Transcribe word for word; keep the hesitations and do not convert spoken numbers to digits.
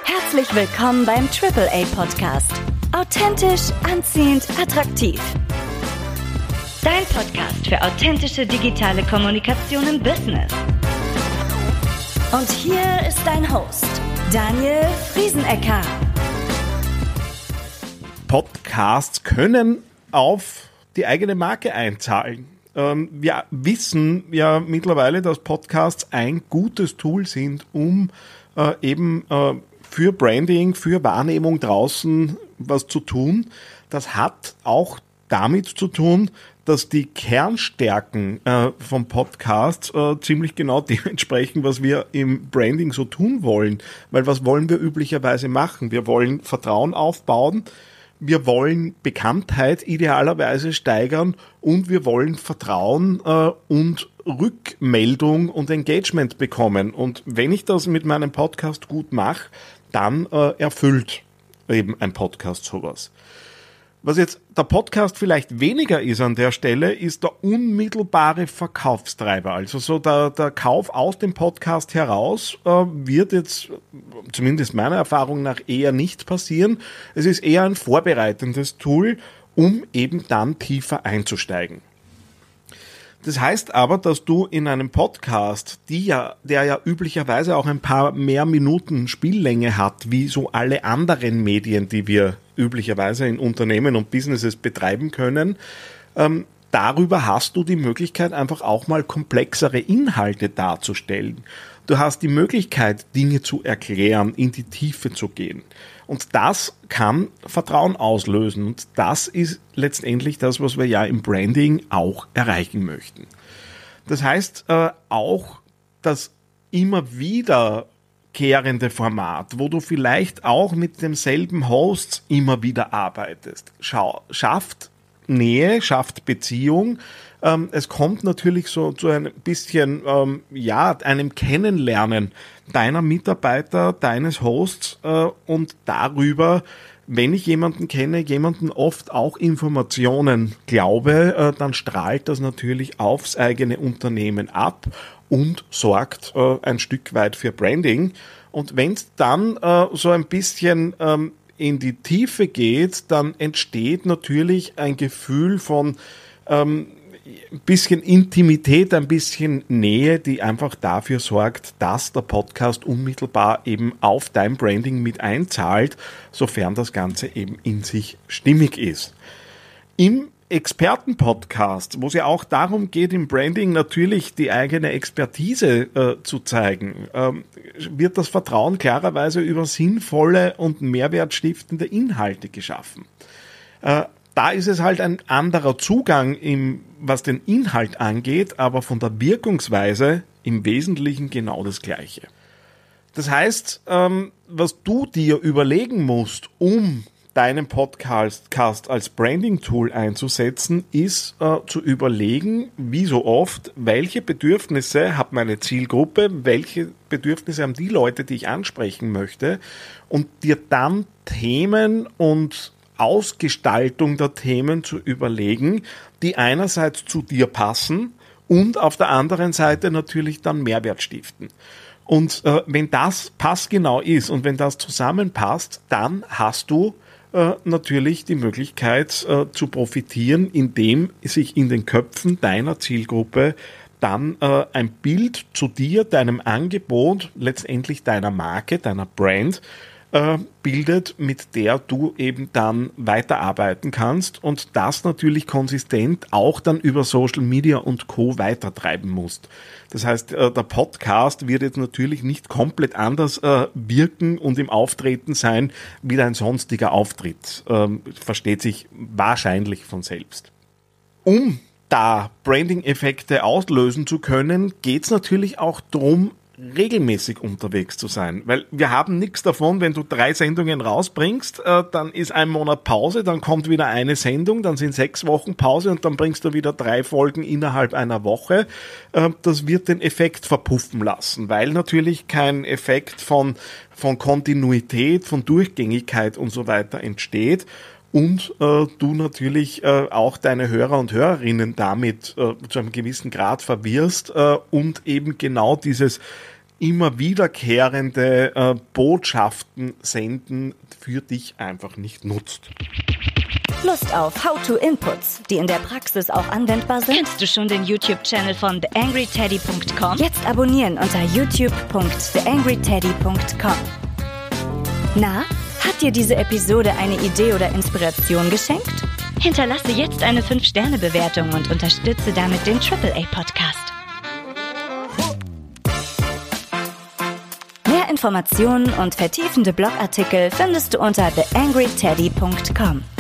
Herzlich willkommen beim Triple A Podcast. Authentisch, anziehend, attraktiv. Dein Podcast für authentische digitale Kommunikation im Business. Und hier ist dein Host, Daniel Friesenecker. Podcasts können auf die eigene Marke einzahlen. Ähm, wir wissen ja mittlerweile, dass Podcasts ein gutes Tool sind, um äh, eben äh, für Branding, für Wahrnehmung draußen was zu tun. Das hat auch damit zu tun, dass die Kernstärken äh, vom Podcast äh, ziemlich genau dementsprechend, was wir im Branding so tun wollen. Weil was wollen wir üblicherweise machen? Wir wollen Vertrauen aufbauen, wir wollen Bekanntheit idealerweise steigern und wir wollen Vertrauen äh, und Rückmeldung und Engagement bekommen. Und wenn ich das mit meinem Podcast gut mache, dann äh, erfüllt eben ein Podcast sowas. Was jetzt der Podcast vielleicht weniger ist an der Stelle, ist der unmittelbare Verkaufstreiber. Also so der, der Kauf aus dem Podcast heraus äh, wird jetzt, zumindest meiner Erfahrung nach, eher nicht passieren. Es ist eher ein vorbereitendes Tool, um eben dann tiefer einzusteigen. Das heißt aber, dass du in einem Podcast, die ja, der ja üblicherweise auch ein paar mehr Minuten Spiellänge hat, wie so alle anderen Medien, die wir üblicherweise in Unternehmen und Businesses betreiben können, ähm, darüber hast du die Möglichkeit, einfach auch mal komplexere Inhalte darzustellen. Du hast die Möglichkeit, Dinge zu erklären, in die Tiefe zu gehen. Und das kann Vertrauen auslösen. Und das ist letztendlich das, was wir ja im Branding auch erreichen möchten. Das heißt äh, auch, das immer wiederkehrende Format, wo du vielleicht auch mit demselben Host immer wieder arbeitest, schau, schafft Nähe, schafft Beziehung. Ähm, es kommt natürlich so zu ein bisschen, ähm, ja, einem Kennenlernen deiner Mitarbeiter, deines Hosts äh, und darüber, wenn ich jemanden kenne, jemanden oft auch Informationen glaube, äh, dann strahlt das natürlich aufs eigene Unternehmen ab und sorgt äh, ein Stück weit für Branding. Und wenn es dann äh, so ein bisschen ähm, in die Tiefe geht, dann entsteht natürlich ein Gefühl von ähm, ein bisschen Intimität, ein bisschen Nähe, die einfach dafür sorgt, dass der Podcast unmittelbar eben auf dein Branding mit einzahlt, sofern das Ganze eben in sich stimmig ist. Im Expertenpodcast, wo es ja auch darum geht, im Branding natürlich die eigene Expertise äh, zu zeigen, ähm, wird das Vertrauen klarerweise über sinnvolle und mehrwertstiftende Inhalte geschaffen. Äh, da ist es halt ein anderer Zugang, im, was den Inhalt angeht, aber von der Wirkungsweise im Wesentlichen genau das Gleiche. Das heißt, ähm, was du dir überlegen musst, um deinen Podcast als Branding-Tool einzusetzen, ist äh, zu überlegen, wie so oft, welche Bedürfnisse hat meine Zielgruppe, welche Bedürfnisse haben die Leute, die ich ansprechen möchte, und dir dann Themen und Ausgestaltung der Themen zu überlegen, die einerseits zu dir passen und auf der anderen Seite natürlich dann Mehrwert stiften. Und äh, wenn das passgenau ist und wenn das zusammenpasst, dann hast du äh, natürlich die Möglichkeit äh, zu profitieren, indem sich in den Köpfen deiner Zielgruppe dann äh, ein Bild zu dir, deinem Angebot, letztendlich deiner Marke, deiner Brand äh, bildet, mit der du eben dann weiterarbeiten kannst und das natürlich konsistent auch dann über Social Media und Co. weitertreiben musst. Das heißt, äh, der Podcast wird jetzt natürlich nicht komplett anders äh, wirken und im Auftreten sein wie dein sonstiger Auftritt. Ähm, versteht sich wahrscheinlich von selbst. Um da Branding-Effekte auslösen zu können, geht es natürlich auch darum, regelmäßig unterwegs zu sein, weil wir haben nichts davon, wenn du drei Sendungen rausbringst, äh, dann ist ein Monat Pause, dann kommt wieder eine Sendung, dann sind sechs Wochen Pause und dann bringst du wieder drei Folgen innerhalb einer Woche. Äh, das wird den Effekt verpuffen lassen, weil natürlich kein Effekt von, von Kontinuität, von Durchgängigkeit und so weiter entsteht. Und äh, du natürlich äh, auch deine Hörer und Hörerinnen damit äh, zu einem gewissen Grad verwirrst äh, und eben genau dieses immer wiederkehrende äh, Botschaften senden für dich einfach nicht nutzt. Lust auf How-to-Inputs, die in der Praxis auch anwendbar sind? Kennst du schon den YouTube-Channel von the angry teddy punkt com? Jetzt abonnieren unter youtube punkt the angry teddy punkt com. Na, hat dir diese Episode eine Idee oder Inspiration geschenkt? Hinterlasse jetzt eine fünf Sterne Bewertung und unterstütze damit den Triple A Podcast. Mehr Informationen und vertiefende Blogartikel findest du unter the angry teddy punkt com.